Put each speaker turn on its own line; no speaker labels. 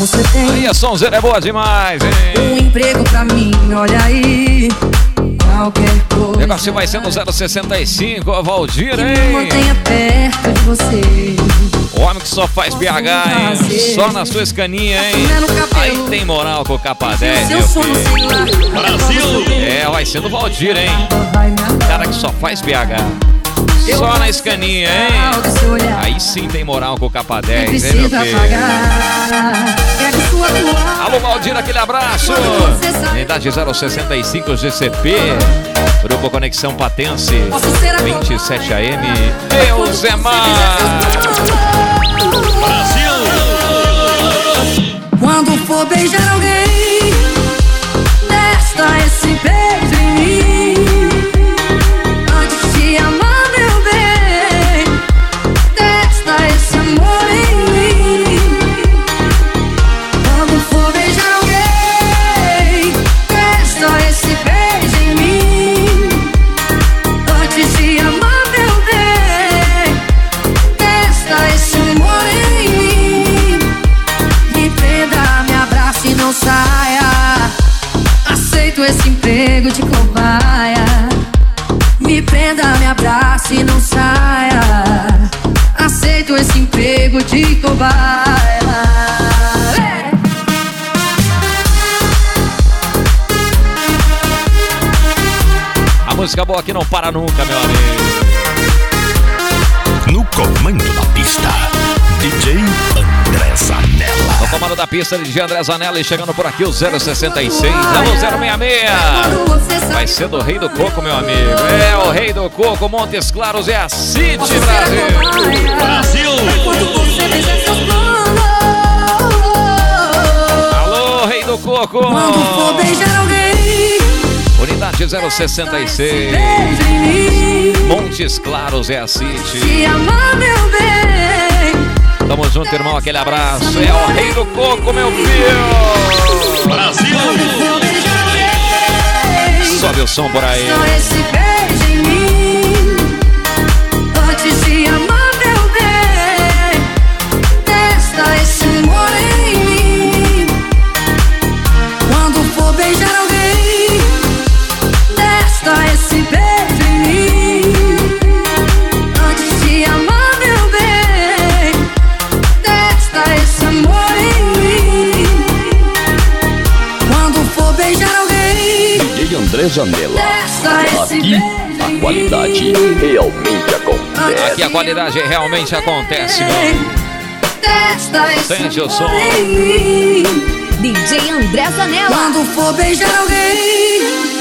você tem.
Aí a sonzeira é boa demais, hein?
Um emprego pra mim, olha aí. Qualquer coisa.
O negócio vai sendo 065, ó, Valdir,
que
hein?
me mantenha perto de você.
O homem que só faz BH, hein? Só nas suas caninhas, hein? Aí tem moral com o capa 10, meu filho.
Brasil!
É, vai sendo o Valdir, hein? Cara que só faz BH. Só na escaninha, hein? Aí sim tem moral com o capa 10, hein, meu filho? Alô, Valdir, aquele abraço. Unidade 065 GCP. Grupo Conexão Patense 27 AM. Deus é mais.
Brasil!
Quando for beijar alguém, testa esse beijo em mim. Antes de amar, meu bem, testa esse amor em mim. Quando for beijar alguém, testa esse beijo em mim. Antes de amar, meu bem, testa esse amor em mim. Me prenda, me abrace e não saia. Aceito esse emprego de cobaia. Me prenda, me abrace e não saia. Aceito esse emprego de cobaia.
A música boa aqui não para nunca, meu amigo.
No comando da pista, DJ André Zanella.
No comando da pista, DJ André Zanella. E chegando por aqui o 066. Alô, 066. Vai ser do Rei do Coco, meu amigo. É o Rei do Coco, Montes Claros é a City, Brasil.
Brasil!
Alô, Rei do Coco.
Quando for beijar alguém,
Unidade 066. Montes Claros é a City.
te amar, meu bem.
Tamo junto, irmão, aquele abraço. É o Rei do Coco, meu filho.
Brasil!
Vou beijar alguém,
Sobe o som por aí.
só esse beijo em mim. Antes de amar, meu bem, testa esse amor em mim. Quando for beijar alguém, testa esse beijo em mim. Antes de amar, meu bem, testa esse amor em mim. Quando for beijar alguém,
DJ André Zanella.
testa esse
Aqui
beijo
a
em
qualidade
mim.
realmente acontece.
Aqui a qualidade realmente acontece, meu amigo.
Testa esse
Sente o som.
amor em mim.
DJ André Zanella.
Quando for beijar alguém,